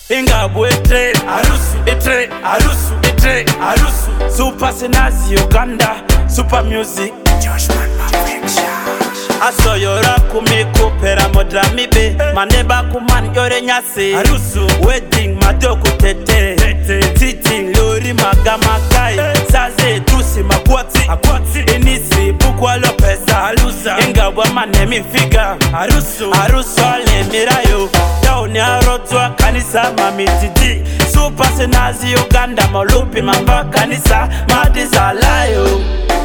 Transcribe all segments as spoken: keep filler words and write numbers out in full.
Inga bwete arusu etre arusu etre arusu Super Senazi Uganda Super Music Joshman Asoyora kumiko pera modra mibe Maneba kuman yore nyase arusu Wedding madoko tete Titi lori magama kai Saze tusi makwati Inisi bukwa lopeza alusa Inga wama nemi figa arusu Arusu ale mirayo Ni arotwa kanisa mamititi Super Senazi Uganda Molupi mamba kanisa Madizalayo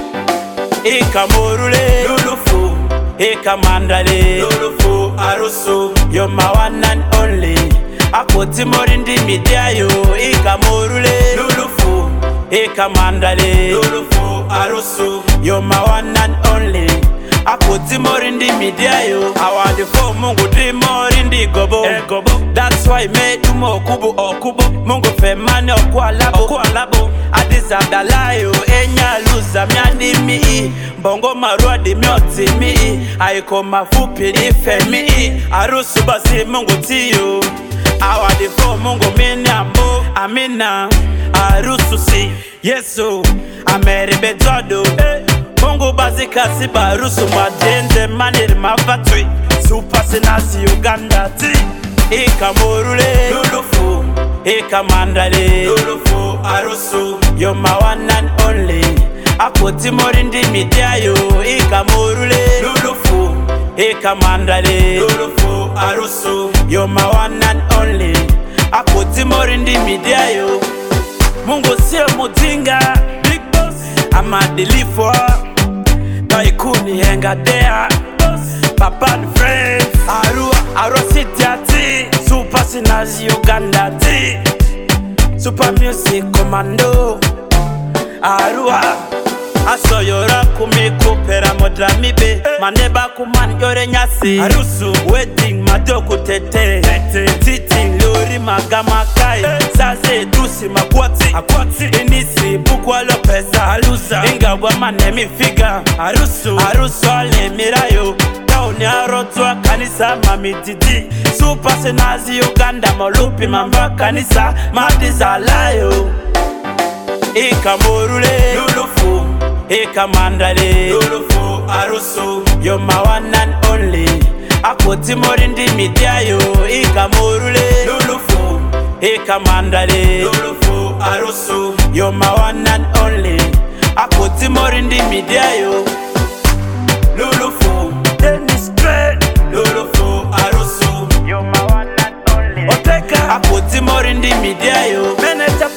Ika morule Lulufu Ika mandale Lulufu arusu You're my one and only Akoti morindi midiayo Ika morule Lulufu Ika mandale Lulufu arusu You're my one and only Akoti morindi midiayo Awadi fo mungu di morindi gobo eh, gobo That's why me tumo kubu o kubo Mungu fe mani o kwa labo kwa labo Adizabdalayo enya luza miandi mii Bongo marua di mioti mii Aiko mafupi ife mii Arusu basi mungu tiyo Awadi fo mungu mini ambo Amina Arusu si Yesu Ameribe todo eh. Mungu bazika si barusu madende manir mafatwi Super Senazi Uganda ti Ika morule Lulufu Ika mandale Lulufu arusu You're my one and only Akoti morindi midiayo Ika morule Lulufu Ika mandale Lulufu arusu You're my one and only Akoti morindi midiayo Mungu siyo mutinga Big boss I'ma deliver Ikuni henga dea Papa and friends Arua, Arua City ati Super Senazi Uganda ti Super Music Commando Arua Asoyora kumiko pera modra mibe Maneba kuman yore nyasi Arusu Wedding madoko tete Titi lori magama kai Saze tusi makwati Inisi bukwa lopeza alusa Inga wama nemi figa Arusu Arusu ale mirayo Ni arotwa kanisa mamititi Super Senazi Uganda Molupi mamba kanisa Madizalayo Ika morule Lulufu Ika mandale Lulufu arusu You're my one and only Akoti morindi midiayo Ika morule Lulufu Ika mandale Lulufu arusu You're my one and only Akoti morindi midiayo Lulufu Dennis Trey Lulufu arusu You're my one and only Oteka Akoti morindi midiayo Meneta